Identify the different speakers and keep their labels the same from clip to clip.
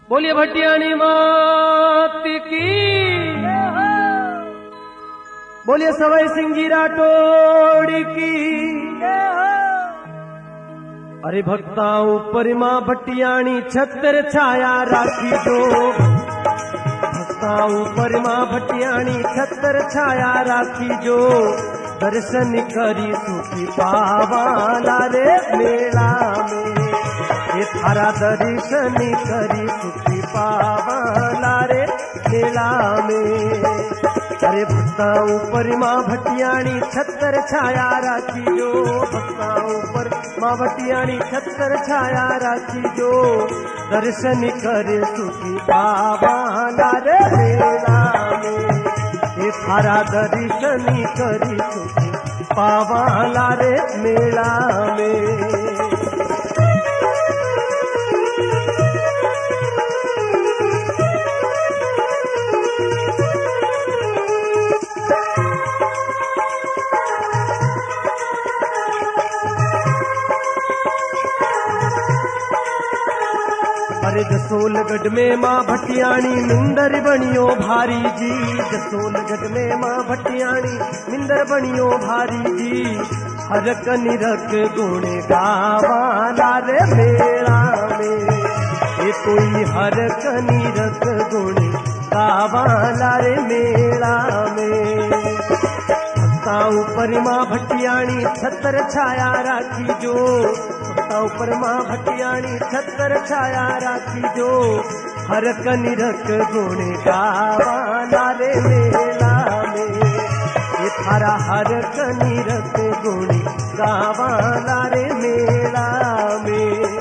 Speaker 1: बोलिए भटियाणी मात की, बोलिए सवाई सिंह जी राठौड़ की। अरे भक्ता ऊपर मां भटियाणी छत्र छाया राखी जो, भक्ता ऊपर मां भटियाणी छत्र छाया राखी जो, दर्शन करी सुखी पावाला रे मेला में, ये थारा दर्शन करी सुखी पावाला रे मेला में। अरे भक्ता ऊपर मां भटियाणी छत्र छाया राखी जो, भक्ता ऊपर मां भटियाणी छत्र छाया राखी जो, दर्शन करे सुखी पावाला रे मेला में, ये थारा दर्शन करी सुखी पावाला रे मेला में। अरे जसोलगढ़ में मां भटियाणी मिंदर बणियो भारी जी, जसोलगढ़ में मां भटियाणी मिंदर बणियो भारी जी, हर कनिरक गुण गावाला रे मेला में, ये कोई हर कनिरक गुण गावाला रे मेला में। भक्ता ऊपर मां भटियाणी छत्र छाया राखी जो, भक्ता ऊपर मां भटियाणी छत्र छाया राखी जो, हर कनिरक गुण गावाला रे मेला में, ये थारा हर कनिरक गुण गावाला रे मेला में।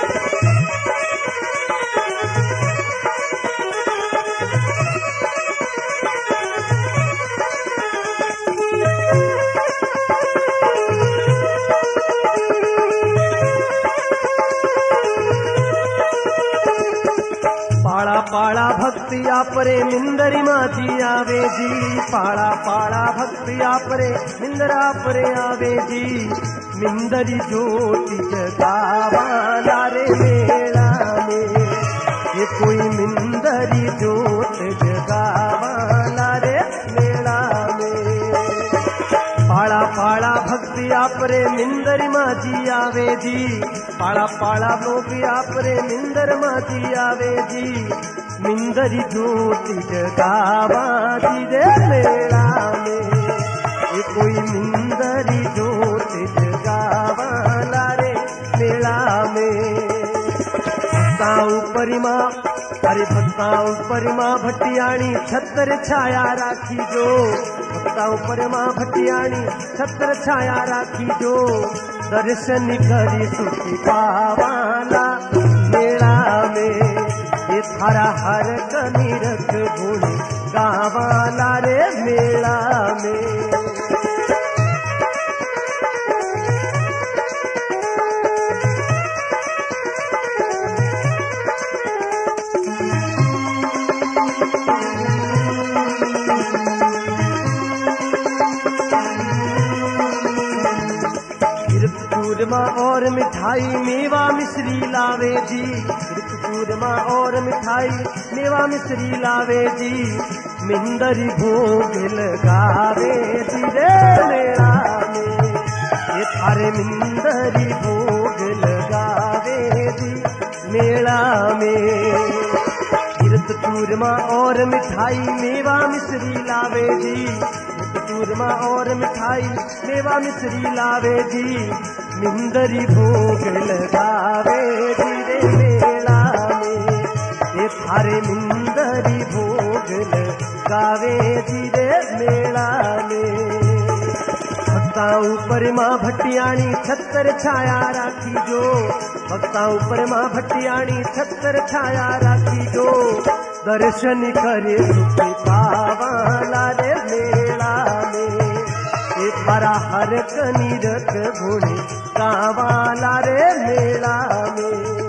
Speaker 1: पाड़ा पाड़ा भक्ति आपरे मिंदरी माझी आवे जी, पाड़ा पाड़ा भक्ति आपरे मिंदर आपरे आवे जी, मिंदरी ज्योति जगावाला रे मेला में, ये कोई मिंदरी ज्योति जगावाला रे मेला में। पाड़ा पाड़ा भक्ति आपरे मिंदर माझी आवे जी, पाड़ा पाड़ा भोगी आपरे मिंदर माझी आवे जी, मिंदरी ज्योति जगावा जी रे मेला में, ये कोई मिंदरी ज्योति जगावाला रे मेला में। भक्ता ऊपर मां, अरे भक्ता ऊपर मां भटियाणी छत्र छाया राखी जो, भक्ता ऊपर मां भटियाणी छत्र छाया राखी जो, दर्शन करी सुखी पावाला मेला में, ये थारा हर कनिरक गुण गावाला रे मेला में। चूरमा और मिठाई मेवा मिश्री लावे जी, चूरमा और मिठाई मेवा मिश्री लावे जी, मिंदरी भोग लगावे जी रे मेला में, ये थारे मिंदरी भोग लगावे जी मेला में। चूरमा और मिठाई मेवा मिश्री लावे जी, चूरमा और मिठाई मेवा मिश्री लावे जी, मिंदरी भोग लगावे जी रे मेला में, ये थारे मिंदरी भोग लगावे जी रे मेला में। भक्ता ऊपर मां भटियाणी छत्र छाया राखी जो, भक्ता ऊपर मां भटियाणी छत्र छाया राखी जो, दर्शन करे सुखी पावाला रे मेला में, ये थारा हर कनिरक गुण गावाला रे मेला में।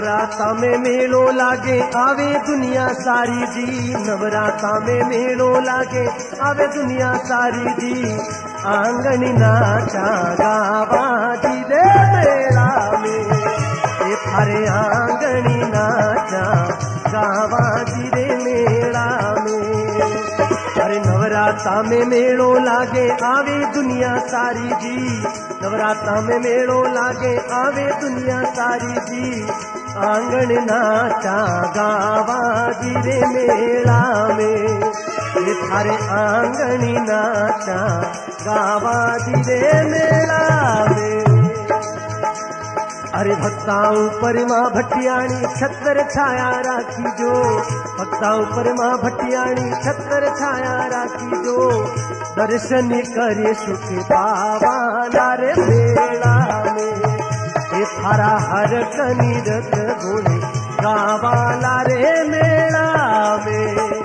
Speaker 1: नवराता में मेलो लागे आवे दुनिया सारी जी, नवराता में मेलो लागे आवे दुनिया सारी जी। आंगन नाचा गावा जी रे मेला में, ये थारे आंगन नाचा गावा जी रे मेला में। अरे नवराता में मेलो लागे आवे दुनिया सारी जी, नवराता में मेलो लागे आवे दुनिया सारी जी। आंगन नाचा गावा जी रे मेला में, ये थारे आंगन नाचा गावा जी रे मेला में। अरे भक्ताओं पर माँ भटियाणी छत्र छाया राखी जो, भक्ताओं पर माँ भटियाणी छत्र छाया राखी जो। दर्शन करे सुख पावाना रे मेला में, ये थारा हर कनीरत गुण गावाला रे मेला में।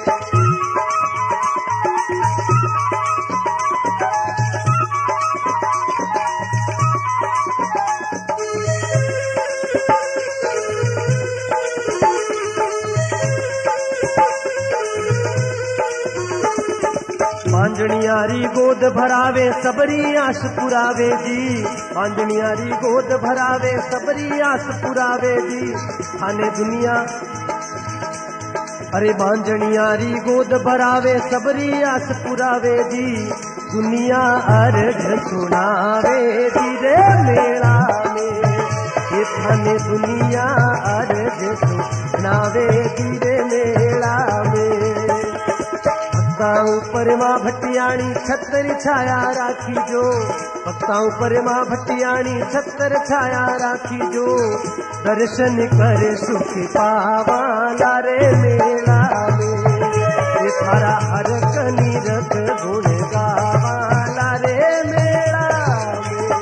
Speaker 1: मांजणियारी गोद भरावे सबरी आस पुरावे जी, मांजणियारी गोद भरावे सबरी आस पुरावे जी। थाने दुनिया अरे मांजणियारी गोद भरावे सबरी आस पुरावे जी। दुनिया अर्घ सुनावे जी रे मेला में, ये थाने दुनिया अर्घ सुनावे जी रे मेला में। भक्ताओं पर माँ भटियाणी छत्र छाया राखी जो, भक्ताओं पर माँ भटियाणी छत्र छाया राखी जो। दर्शन करे सुख पावाला रे मेला में, ये थारा हर कनीरत गुण गावाला रे मेला में।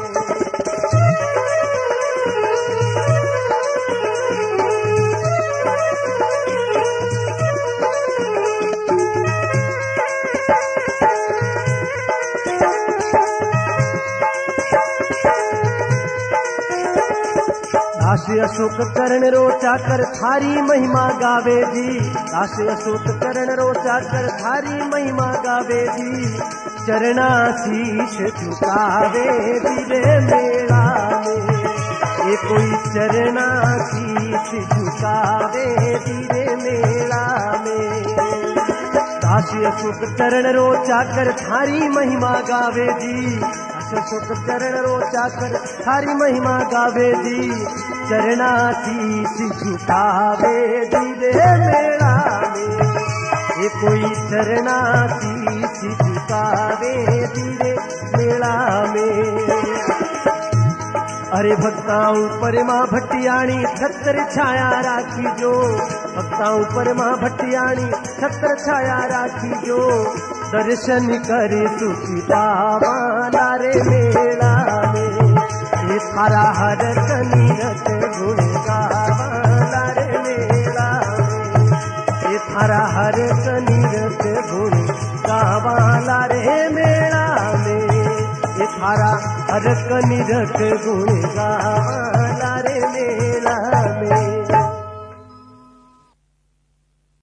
Speaker 1: दास अशोक करण रोचा कर थारी महिमा गावे जी, दास अशोक करण रोचा कर थारी महिमा गावे जी। चरणा शीश झुकावे जी रे मेला में, ये कोई चरणा शीश झुकावे जी रे मेला में। दास अशोक चरण रोचा कर थारी महिमा गावे जी, अशोक चरण रोचा कर थारी महिमा गावे जी। चरणा शीश झुकावे जी रे मेला में, ये कोई चरणा शीश झुकावे जी रे मेला में। अरे भक्ताओं पर माँ भटियाणी छत्र छाया राखी जो, भक्ताओं पर माँ भटियाणी छत्र छाया राखी जो। दर्शन करे सुखी पावाना रे मेला में, ये थारा हर कनीरत गुण गावाला रे मेला में, ये थारा हर कनीरत गुण गावाला रे मेला में। ये थारा हर कनीरत गुण गावाला रे मेला